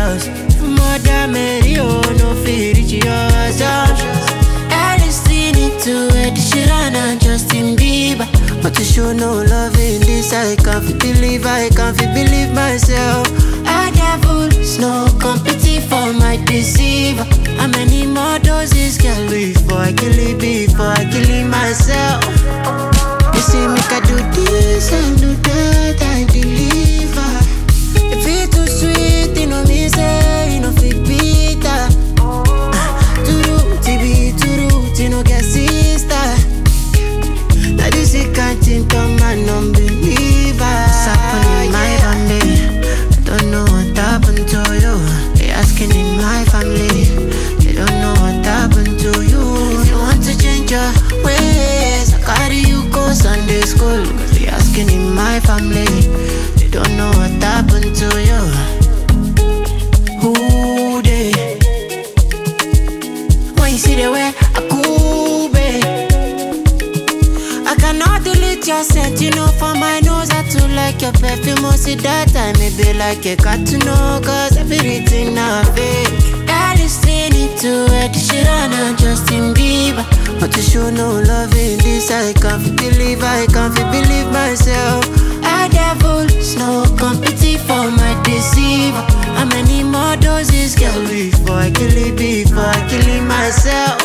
serious. Mother Mary, oh, no fear, it's your assumptions. I listening to Ed Sheeran and Justin Bieber, but to show no love in this, I can't believe myself. I devils, no competition for my deceiver. How many more doses can before I kill it, before I kill it myself? You see me can do this and do that, I deliver. If it's too sweet, you know me say, you know fit bitter. Too root, you know get sister. Now this is can't think of my non-believer. Happening in my family, I don't know what happened to you. They asking in my family, they don't know what happened to you. If you want to change your ways, I carry you go Sunday school. Cause they asking in my family, they don't know what happened to you. Who they? When you see the way I cool, babe, I cannot delete your scent, you know, for my nose. I too like your perfume, most of that time it be like a got to know, cause everything now fake. I listening to Ed Sheeran and Justin Bieber, but to show no love in this, I can't believe myself. I devils, no competition for my deceiver. How many more doses, girl, before I kill it myself?